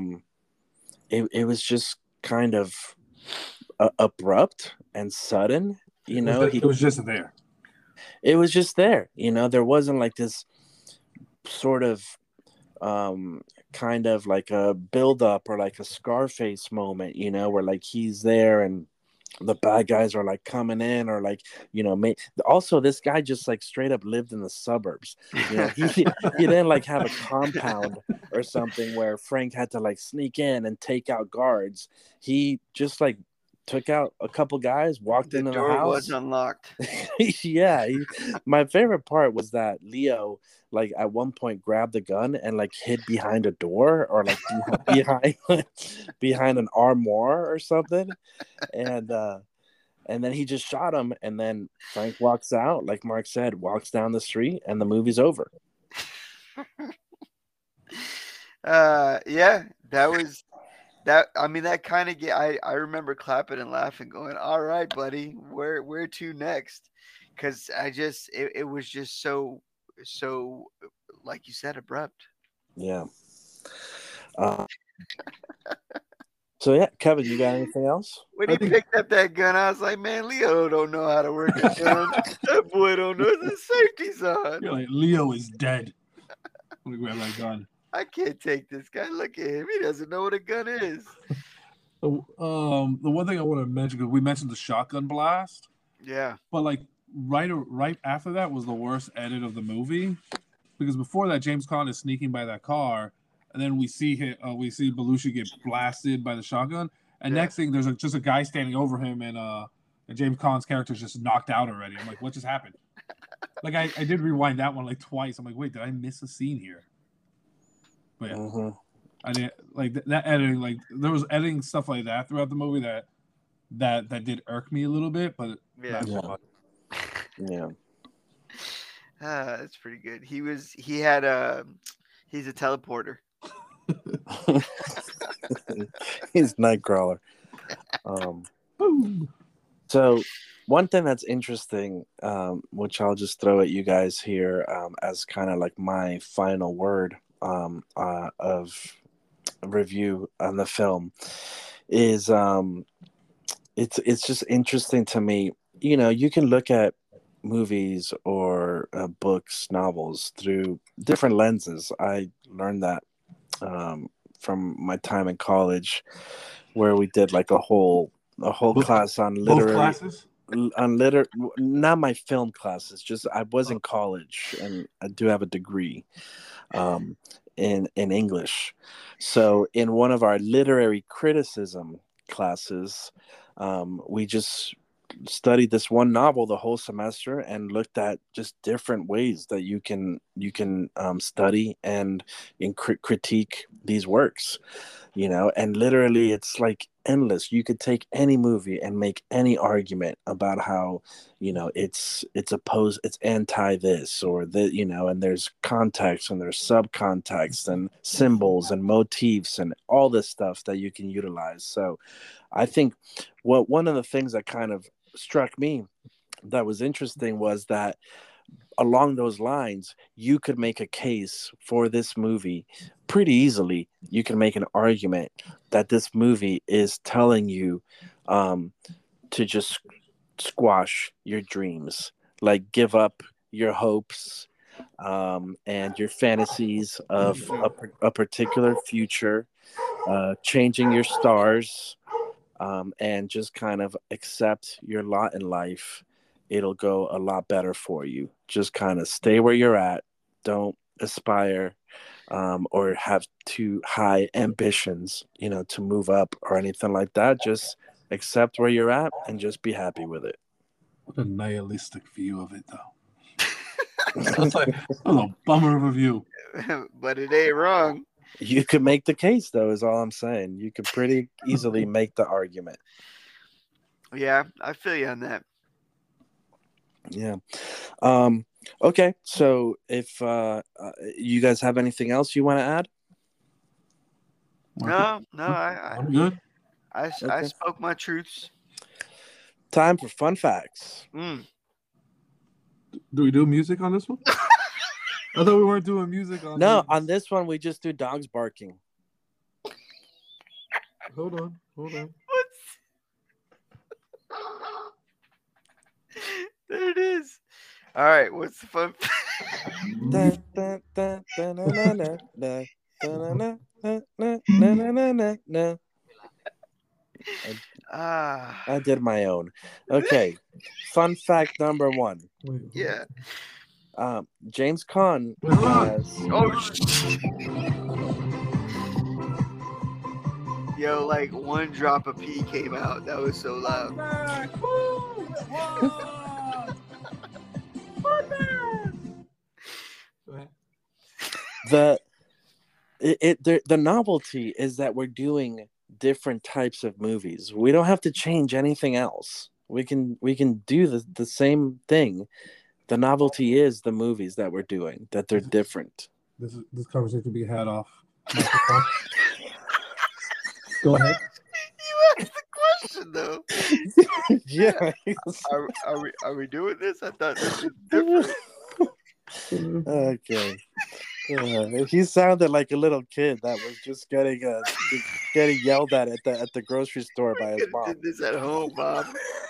was just kind of abrupt and sudden. You know, it was just there. It was just there. You know, there wasn't like this sort of kind of like a build up or like a Scarface moment, you know, where like he's there and the bad guys are like coming in, or like, you know, also this guy just like straight up lived in the suburbs. You know, he didn't like have a compound or something where Frank had to like sneak in and take out guards. He just like took out a couple guys, walked into the house. The door was unlocked. Yeah. My favorite part was that Leo, like, at one point grabbed the gun and like hid behind a door, or like behind an armoire or something. And then he just shot him. And then Frank walks out, like Mark said, walks down the street, and the movie's over. Yeah, that was... That, I mean, that kind of I remember clapping and laughing, going, "All right, buddy, where to next?" Because it was just so like you said, abrupt. Yeah. So yeah, Kevin, you got anything else? When he picked up that gun, I was like, "Man, Leo don't know how to work a gun. That boy don't know the safety's on." You're like, Leo is dead. Let me grab that gun. I can't take this guy. Look at him. He doesn't know what a gun is. The one thing I want to mention, because we mentioned the shotgun blast. Yeah. But like right after that was the worst edit of the movie, because before that, James Caan is sneaking by that car, and then we see Belushi get blasted by the shotgun, and next thing there's just a guy standing over him, and James Caan's character is just knocked out already. I'm like, what just happened? Like I did rewind that one like twice. I'm like, wait, did I miss a scene here? But yeah, I didn't like that editing. Like there was editing stuff like that throughout the movie that did irk me a little bit. But yeah. That's pretty good. He's a teleporter. He's Nightcrawler. So one thing that's interesting, which I'll just throw at you guys here as kind of like my final word of review on the film, is it's just interesting to me. You can look at movies or books, novels through different lenses. I learned that from my time in college, where we did like a whole class on Both literary classes? not my film classes, just I was in college and I do have a degree in English. So in one of our literary criticism classes, we just studied this one novel the whole semester and looked at just different ways that you can study and critique these works, and literally it's like endless. You could take any movie and make any argument about how it's opposed, it's anti this or the, and there's context and there's subcontext and symbols and motifs and all this stuff that you can utilize. So I think one of the things that kind of struck me that was interesting was that along those lines, you could make a case for this movie pretty easily. You can make an argument that this movie is telling you to just squash your dreams, like give up your hopes and your fantasies of a particular future, changing your stars, and just kind of accept your lot in life. It'll go a lot better for you. Just kind of stay where you're at. Don't aspire or have too high ambitions, to move up or anything like that. Just accept where you're at and just be happy with it. What a nihilistic view of it, though. That's a bummer of a view. But it ain't wrong. You could make the case, though, is all I'm saying. You could pretty easily make the argument. Yeah, I feel you on that. Yeah. Okay, so if you guys have anything else you want to add? No, I'm good. I spoke my truths. Time for fun facts. Do we do music on this one? I thought we weren't doing music on No, on this one we just do dogs barking. Hold on. There it is. All right, what's the fun? I did my own. Okay, fun fact number one. Yeah. James Caan has... Yo, like one drop of pee came out. That was so loud. The novelty is that we're doing different types of movies. We don't have to change anything else. We can do the same thing. The novelty is the movies that we're doing, that they're different. This conversation can be had off microphone. Go ahead. You asked the question though. Yeah. Are we doing this? I thought this was different. Okay. He sounded like a little kid that was just getting yelled at the grocery store by his mom. Did this at home, Mom.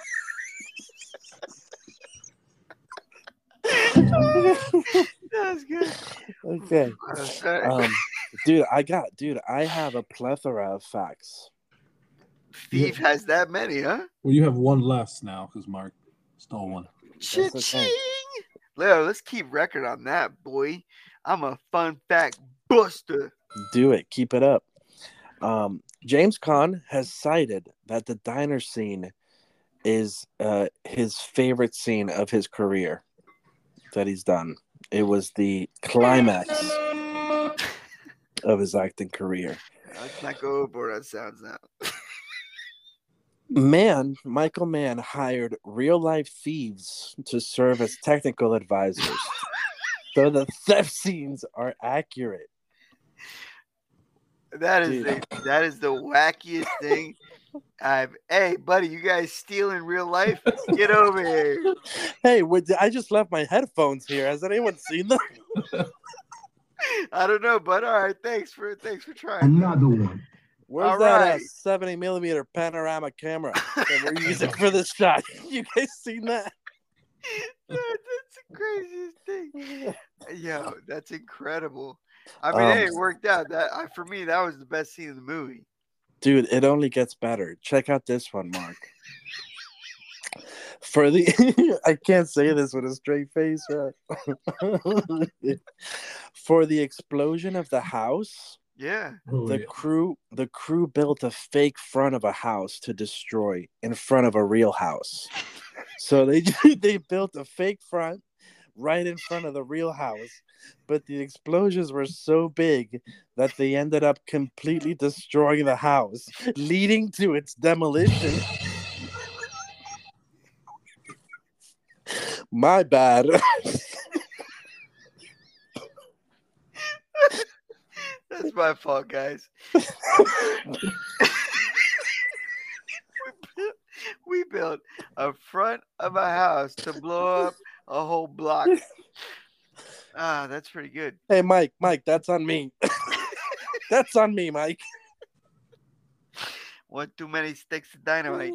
That's good. Okay. Dude, I have a plethora of facts. Steve has that many, huh? Well, you have one less now because Mark stole one. Cha-ching! Leo, let's keep record on that, boy. I'm a fun fact buster. Do it. Keep it up. James Caan has cited that the diner scene is his favorite scene of his career that he's done. It was the climax of his acting career. Let's not go overboard on sounds now. Michael Mann hired real-life thieves to serve as technical advisors, so the theft scenes are accurate. That is Dude. that is the wackiest thing Hey, buddy, you guys steal in real life? Get over here. Hey, I just left my headphones here. Has anyone seen them? I don't know, but all right. Thanks for trying. Another one. Where's All that right. 70mm panorama camera that we're using for this shot? You guys seen that? That's the craziest thing. Yo, that's incredible. I mean, hey, it worked out. For me, that was the best scene in the movie. Dude, it only gets better. Check out this one, Mark. I can't say this with a straight face, right? For the explosion of the house, Yeah. the crew built a fake front of a house to destroy in front of a real house. So they built a fake front right in front of the real house, but the explosions were so big that they ended up completely destroying the house, leading to its demolition. My bad. That's my fault, guys. We built a front of a house to blow up a whole block. That's pretty good. Hey, Mike, that's on me. That's on me, Mike. One too many sticks of dynamite.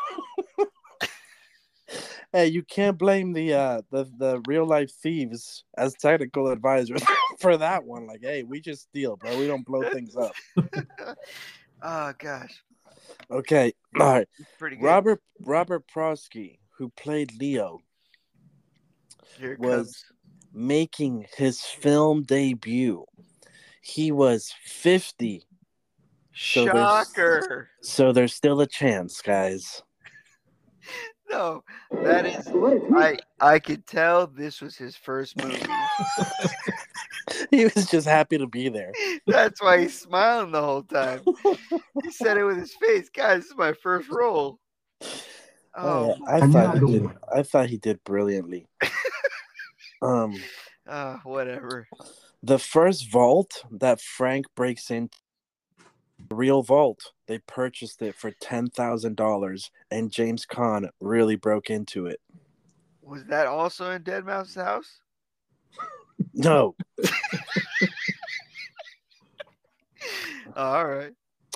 Hey, you can't blame the real life thieves as technical advisors for that one. Like, hey, we just steal, bro. We don't blow things up. Oh gosh. Okay, all right. Pretty good. Robert Prosky, who played Leo, Here it was comes. making his film debut. He was 50. Shocker. So there's still a chance, guys. No, that is. I could tell this was his first movie. He was just happy to be there. That's why he's smiling the whole time. He said it with his face. Guys, this is my first role. Oh, I thought he did brilliantly. Whatever. The first vault that Frank breaks into, the real vault, they purchased it for $10,000, and James Caan really broke into it. Was that also in Deadmau5's house? No. All right.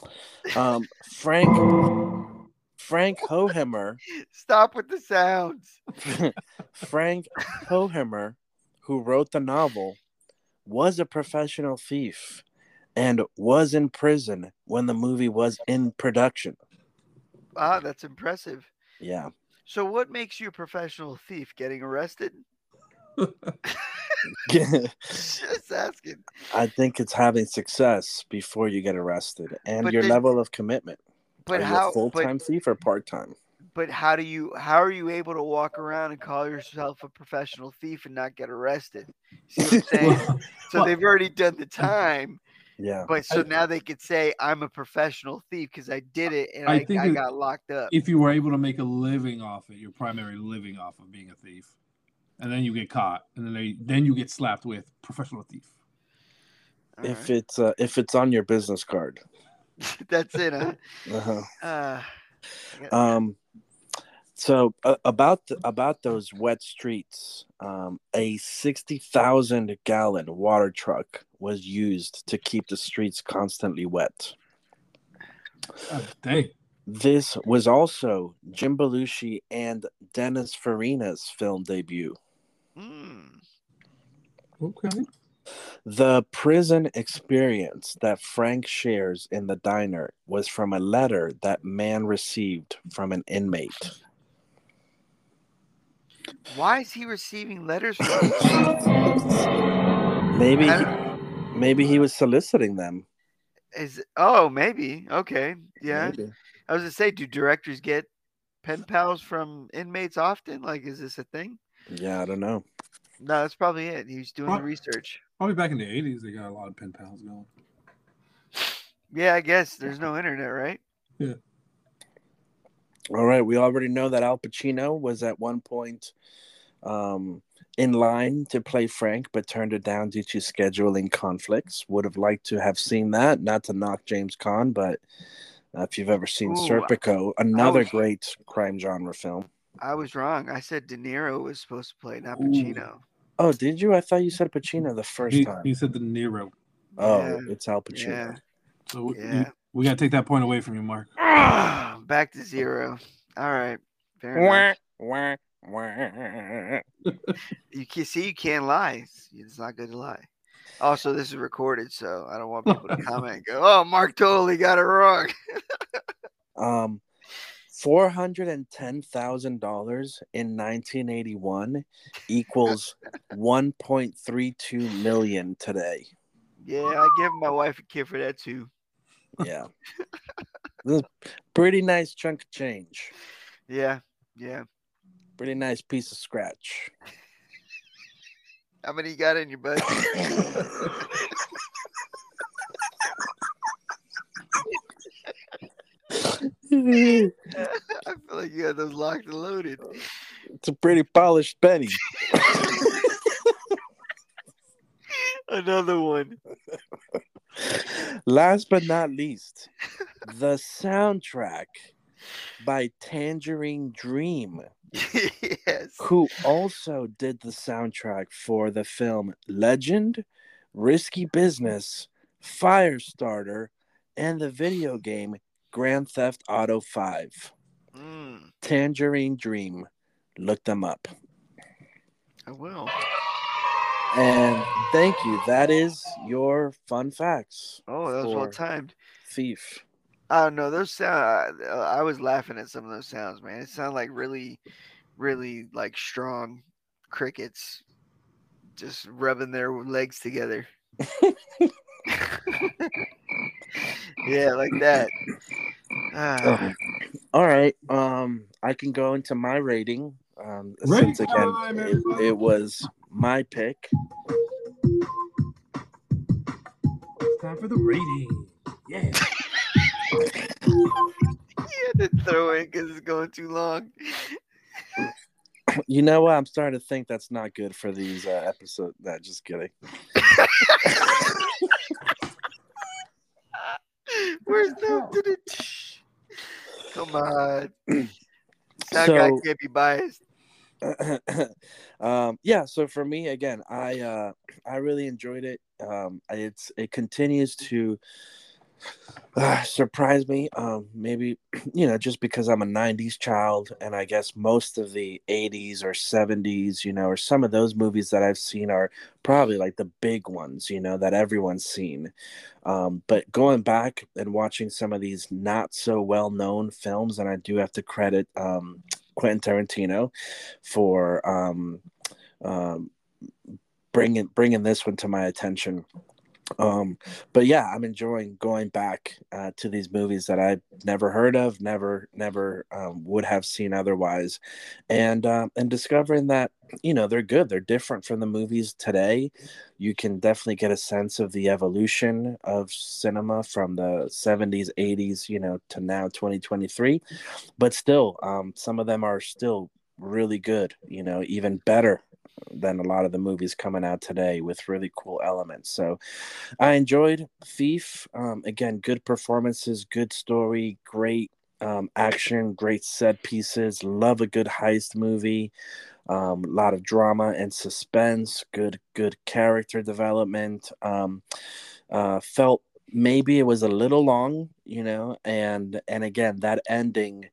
Frank Hohemer. Stop with the sounds. Frank Hohemer, who wrote the novel, was a professional thief and was in prison when the movie was in production. Wow, that's impressive. Yeah. So what makes you a professional thief? Getting arrested? Just asking. I think it's having success before you get arrested and your level of commitment. But are you a full-time thief or part-time? But how are you able to walk around and call yourself a professional thief and not get arrested? See what I'm saying? So they've already done the time. Yeah. But so now they could say I'm a professional thief because I did it and I got locked up. If you were able to make a living off it, your primary living off of being a thief, and then you get caught, and then you get slapped with professional thief. If it's on your business card. That's it, huh? So about those wet streets, a 60,000-gallon water truck was used to keep the streets constantly wet. Dang. This was also Jim Belushi and Dennis Farina's film debut. Okay. The prison experience that Frank shares in the diner was from a letter that man received from an inmate. Why is he receiving letters from Maybe he was soliciting them. Maybe. Okay. Yeah. Maybe. I was gonna say, do directors get pen pals from inmates often? Like, is this a thing? Yeah, I don't know. No, that's probably it. He's doing the research. Probably back in the 80s, they got a lot of pen pals going. Yeah, I guess there's no internet, right? Yeah. All right. We already know that Al Pacino was at one point in line to play Frank, but turned it down due to scheduling conflicts. Would have liked to have seen that. Not to knock James Caan, but if you've ever seen Ooh, Serpico, another great crime genre film. I was wrong. I said De Niro was supposed to play, not Ooh. Pacino. Oh, did you? I thought you said Pacino the first time. He said De Niro. Oh, Yeah. it's Al Pacino. Yeah. So Yeah. we got to take that point away from you, Mark. Back to 0. All right. Fair enough. Wah, wah. You can see you can't lie. It's not good to lie. Also, this is recorded, so I don't want people to comment and go, "Oh, Mark totally got it wrong." $410,000 in 1981 equals 1.32 million today. Yeah, I give my wife a kid for that too. Yeah. This is a pretty nice chunk of change. Yeah, yeah. Pretty nice piece of scratch. How many you got in your budget? I feel like you got those locked and loaded. It's a pretty polished penny. Another one. Last but not least, the soundtrack by Tangerine Dream, Yes. who also did the soundtrack for the film Legend, Risky Business, Firestarter, and the video game Grand Theft Auto 5. Tangerine Dream. Look them up. I will. And thank you. That is your fun facts. Oh, that was for well timed. Thief. I don't know. Those sound. I was laughing at some of those sounds, man. It sounded like really, really like strong crickets just rubbing their legs together. Yeah, like that. All right. I can go into my rating. Since again it was my pick. Time for the rating. Yeah. You had to throw it because it's going too long. You know what? I'm starting to think that's not good for these episodes. Nah, just kidding. Where's the? Come on. That guy can't be biased. Yeah, so for me again, I really enjoyed it. It continues to surprise me. Maybe just because I'm a 90s child, and I guess most of the 80s or 70s, or some of those movies that I've seen are probably like the big ones, that everyone's seen. But going back and watching some of these not so well known films, and I do have to credit Quentin Tarantino for bringing this one to my attention. But yeah, I'm enjoying going back to these movies that I've never heard of, never would have seen otherwise, and discovering that they're good, they're different from the movies today. You can definitely get a sense of the evolution of cinema from the 70s, 80s, to now 2023, but still, some of them are still really good, even better than a lot of the movies coming out today with really cool elements. So I enjoyed Thief. Again, good performances, good story, great action, great set pieces. Love a good heist movie. A lot of drama and suspense, good character development. Felt maybe it was a little long, and again, that ending,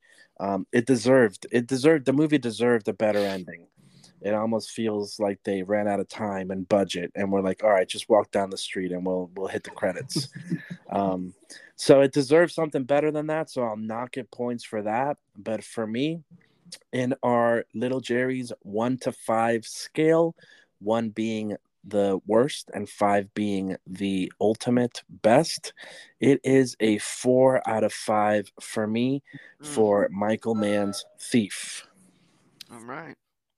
the movie deserved a better ending. It almost feels like they ran out of time and budget, and we're like, all right, just walk down the street and we'll hit the credits. So it deserves something better than that. So I'll knock it points for that. But for me, in our Little Jerry's 1 to 5 scale, 1 being the worst and 5 being the ultimate best, it is a 4 out of 5 for me for Michael Mann's Thief. All right.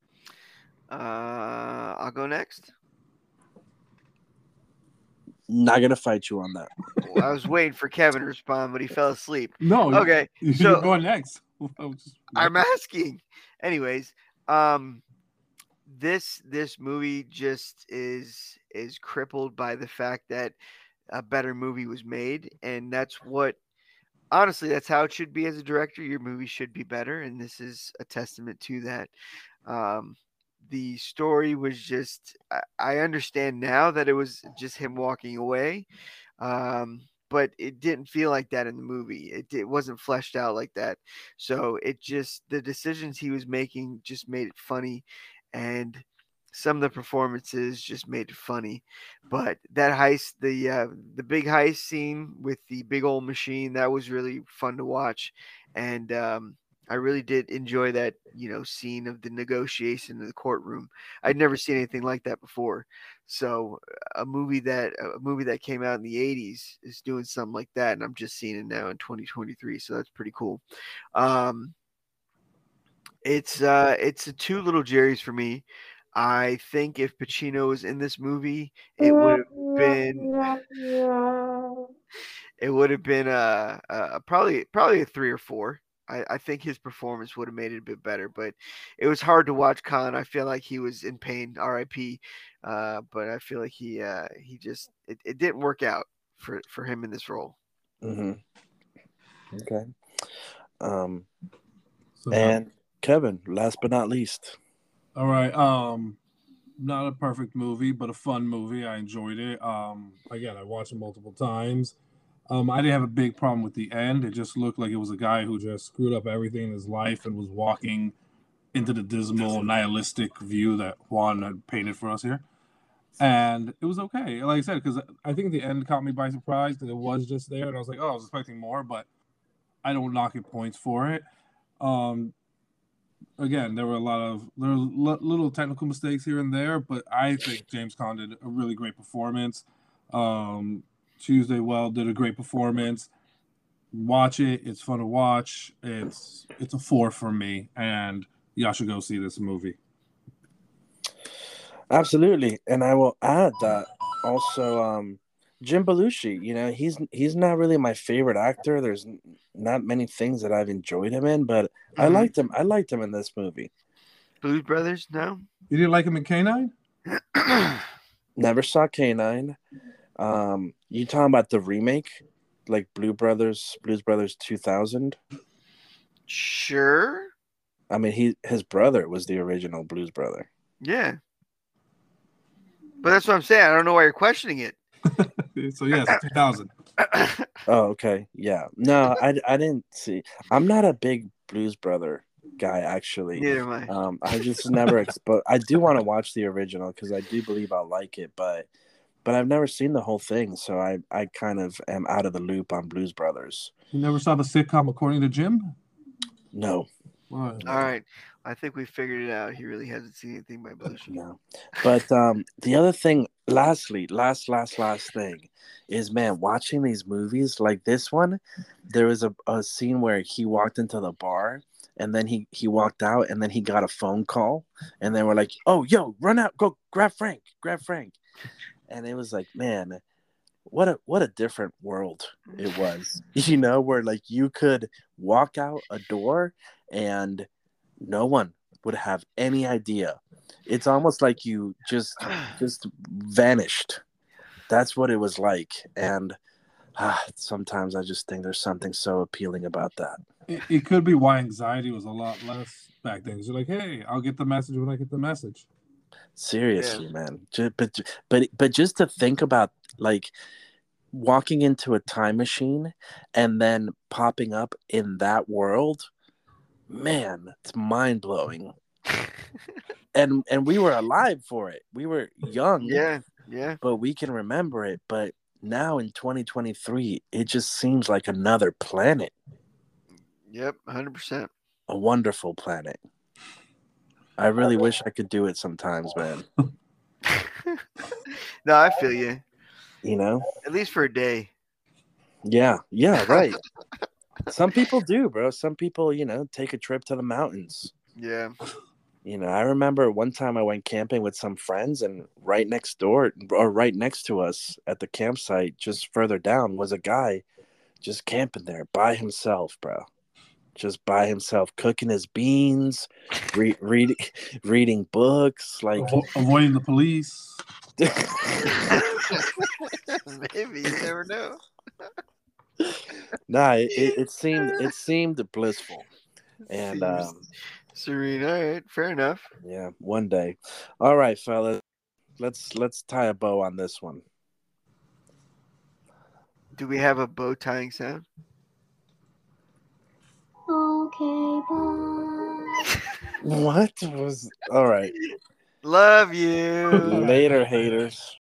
I'll go next. Not gonna fight you on that. Well, I was waiting for Kevin to respond, but he fell asleep. No. Okay. So you're going next. I'm asking. Anyways, this movie just is crippled by the fact that a better movie was made, and that's what honestly, that's how it should be as a director. Your movie should be better, and this is a testament to that. Um, the story was just, I understand now that it was just him walking away, but it didn't feel like that in the movie. It wasn't fleshed out like that. So it just, the decisions he was making just made it funny. And some of the performances just made it funny. But that heist, the big heist scene with the big old machine, that was really fun to watch. And I really did enjoy that, scene of the negotiation in the courtroom. I'd never seen anything like that before. So a movie that came out in the 80s is doing something like that, and I'm just seeing it now in 2023. So that's pretty cool. Um, it's a two little Jerry's for me. I think if Pacino was in this movie, it would have been probably a 3 or 4. I think his performance would have made it a bit better, but it was hard to watch Khan. I feel like he was in pain, R.I.P. But I feel like he just it didn't work out for him in this role. Mm-hmm. Okay. Um, So, and Kevin, last but not least. all right. Not a perfect movie, but a fun movie. I enjoyed it. Again, I watched it multiple times. I didn't have a big problem with the end. It just looked like it was a guy who just screwed up everything in his life and was walking into the dismal, nihilistic view that Juan had painted for us here. And it was okay, like I said, because I think the end caught me by surprise because it was just there, and I was like, oh, I was expecting more, but I don't knock it points for it. Um, Again, there were little technical mistakes here and there, but I think James Caan did a really great performance. Tuesday Weld did a great performance. Watch it; it's fun to watch. It's a 4 for me, and y'all should go see this movie. Absolutely, and I will add that also. Jim Belushi, he's not really my favorite actor. There's not many things that I've enjoyed him in, but I Mhm. liked him. I liked him in this movie. Blues Brothers, no. You didn't like him in Canine? Never saw Canine. You talking about the remake, like Blues Brothers 2000? Sure. I mean, his brother was the original Blues Brother. Yeah. But that's what I'm saying. I don't know why you're questioning it. So yes, 2000. Oh, okay, yeah. No, I didn't see. I'm not a big Blues Brother guy, actually. Neither am I. I just never exposed. I do want to watch the original because I do believe I'll like it, but I've never seen the whole thing, so I kind of am out of the loop on Blues Brothers. You never saw the sitcom According to Jim? No. Wow. All right. I think we figured it out. He really hasn't seen anything by Belushi. No. But the other thing, lastly, last thing is, man, watching these movies like this one, there was a scene where he walked into the bar and then he walked out and then he got a phone call and they were like, oh, yo, run out, go grab Frank. And it was like, man, what a different world it was, where like you could walk out a door and no one would have any idea. It's almost like you just vanished. That's what it was like. And sometimes I just think there's something so appealing about that. It could be why anxiety was a lot less back then. You're like, hey, I'll get the message when I get the message. Seriously, man. But just to think about, like, walking into a time machine and then popping up in that world, man, it's mind-blowing. and we were alive for it. We were young. Yeah. But we can remember it. But now in 2023, it just seems like another planet. Yep, 100%. A wonderful planet. I really wish I could do it sometimes, man. No, I feel you. At least for a day. Yeah, right. Some people do, bro. Some people, take a trip to the mountains. Yeah. I remember one time I went camping with some friends, and right next door or right next to us at the campsite, just further down, was a guy just camping there by himself, bro. just by himself, cooking his beans, reading books, like avoiding the police. Maybe, you never know. Nah, it seemed blissful, and serene. All right, fair enough. yeah, one day. All right, fellas, let's tie a bow on this one. Do we have a bow tying sound? Okay, bye. What was all right? Love you. Later, haters.